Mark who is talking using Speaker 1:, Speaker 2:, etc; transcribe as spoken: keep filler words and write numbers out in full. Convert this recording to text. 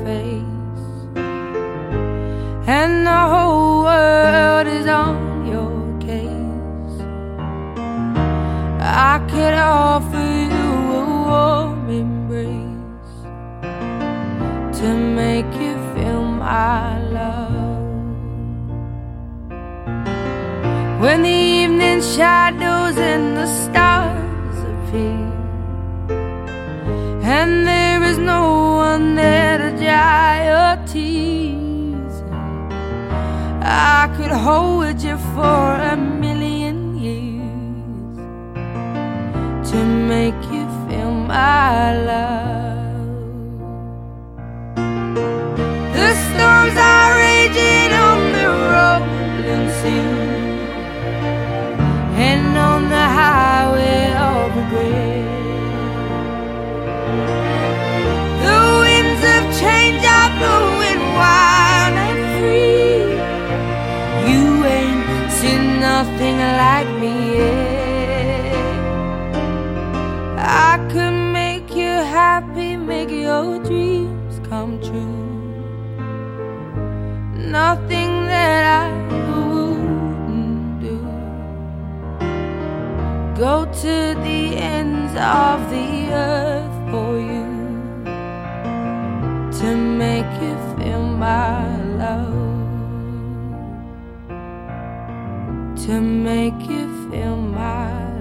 Speaker 1: face, and the whole world is on your case. I could offer you a warm embrace to make you feel my love. When the evening shadows and the stars appear, and there is no one there to dry your tears, I could hold you for a million years to make you feel my love. The storms are raging on the rolling sea, and on the highway of regret. The winds of change are blowing wild and free. You ain't seen nothing like me yet. I could make you happy, make your dreams come true. Nothing that I wouldn't do. Go to the ends of the earth for you to make you feel my love, to make you feel my